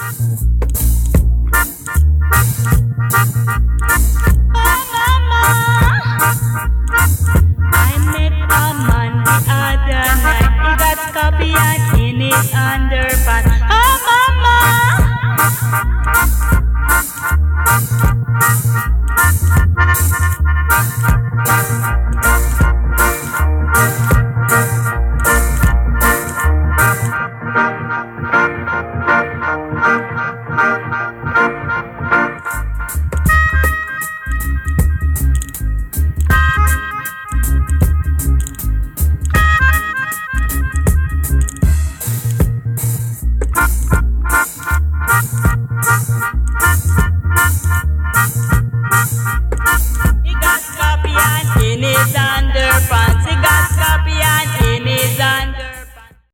I met a man the other night. He got scorpion in his underpants. Oh, mama.